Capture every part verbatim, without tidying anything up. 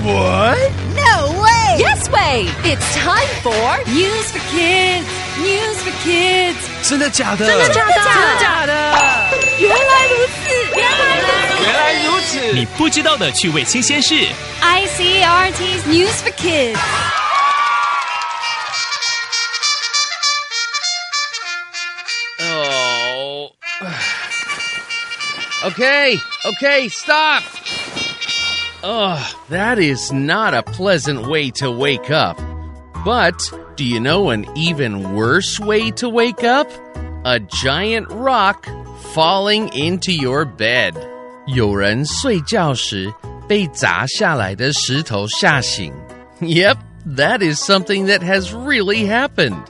What? No way! Yes way! It's time for News for Kids! News for Kids! 真的假的？ 真的假的？ 真的假的？ 原来如此！原来如此！ 原来如此！ 你不知道的趣味新鲜事 I C R T's News for Kids! Oh. Okay, okay, stop! Ugh, that is not a pleasant way to wake up. But do you know an even worse way to wake up? A giant rock falling into your bed. 有人睡觉时被砸下来的石头吓醒. Yep, that is something that has really happened.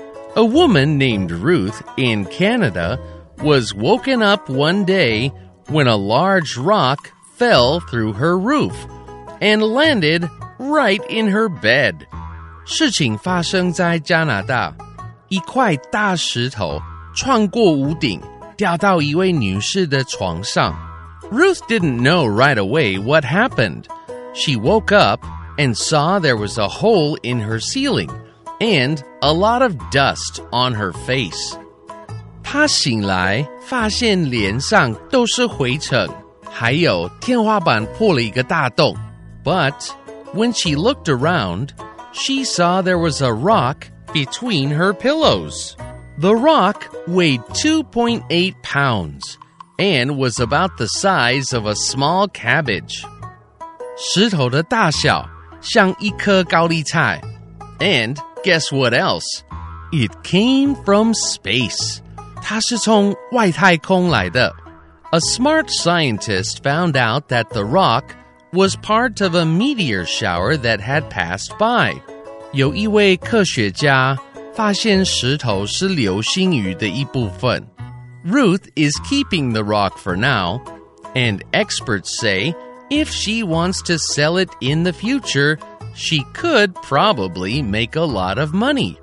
A woman named Ruth in Canada was woken up one day when a large rock fell through her roof and landed right in her bed. 事情发生在加拿大，一块大石头穿过屋顶，掉到一位女士的床上。Ruth didn't know right away what happened. She woke up and saw there was a hole in her ceiling and a lot of dust on her face. 她醒来，发现脸上都是灰尘，还有天花板破了一个大洞。But when she looked around, she saw there was a rock between her pillows. The rock weighed two point eight pounds and was about the size of a small cabbage. 石头的大小像一颗高丽菜。And guess what else? It came from space. 它是从外太空来的。A smart scientist found out that the rock was part of a meteor shower that had passed by. 有一位科学家发现石头是流星雨的一部分。Ruth is keeping the rock for now, and experts say if she wants to sell it in the future, she could probably make a lot of money.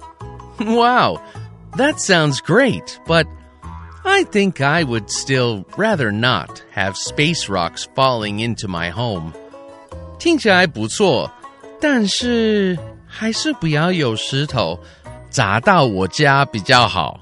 Wow, that sounds great, but I think I would still rather not have space rocks falling into my home. 听起来不错，但是还是不要有石头砸到我家比较好。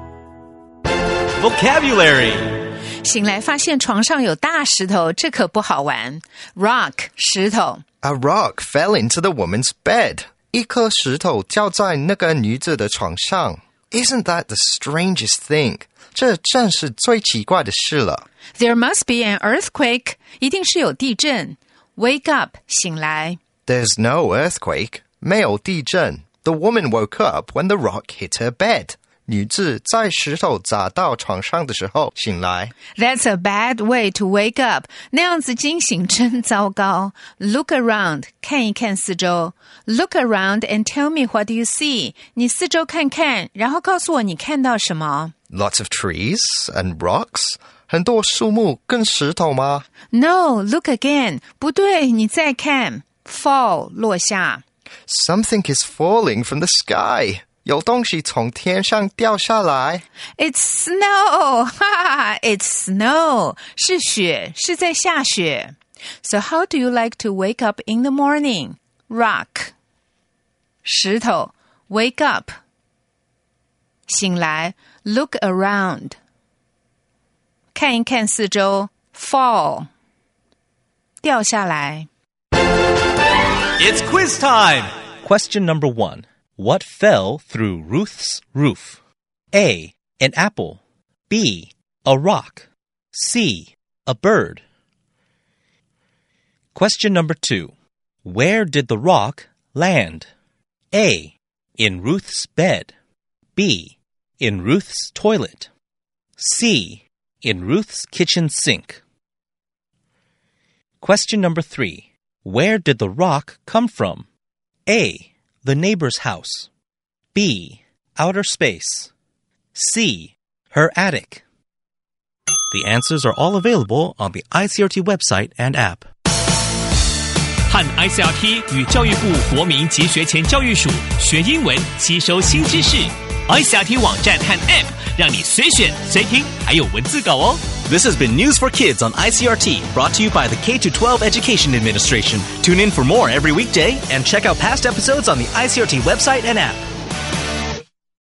Vocabulary 醒来发现床上有大石头，这可不好玩。Rock 石头。 A rock fell into the woman's bed. 一颗石头掉在那个女子的床上。Isn't that the strangest thing? 这真是最奇怪的事了。 There must be an earthquake. 一定是有地震。Wake up 醒来。 There's no earthquake. 没有地震。The woman woke up when the rock hit her bed. 女子在石头砸到床上的时候醒来。 That's a bad way to wake up. 那样子惊醒真糟糕。Look around. 看一看四周。Look around and tell me what you see. 你四周看看，然后告诉我你看到什么。 Lots of trees and rocks. 很多树木跟石头吗？ No, look again. 不对，你再看。Fall 落下。 Something is falling from the sky. 有东西从天上掉下来。 It's snow. 哈 It's snow. 是雪，是在下雪。So how do you like to wake up in the morning? Rock. 石头 Wake up. 醒来 Look around. 看一看四周 Fall. 掉下来。 It's quiz time! Question number one. What fell through Ruth's roof? A. An apple. B. A rock. C. A bird. Question number two. Where did the rock land? A. In Ruth's bed. B. In Ruth's toilet. C. In Ruth's kitchen sink. Question number three. Where did the rock come from? A. The neighbor's house. B. Outer space. C. Her attic. The answers are all available on the I C R T website and app. 和 I C R T 与教育部国民及学前教育署学英文，吸收新知识。I C R T 网站和 App 让你随选随听，还有文字稿哦。 This has been News for Kids on I C R T, brought to you by the K through twelve Education Administration. Tune in for more every weekday and check out past episodes on the I C R T website and app.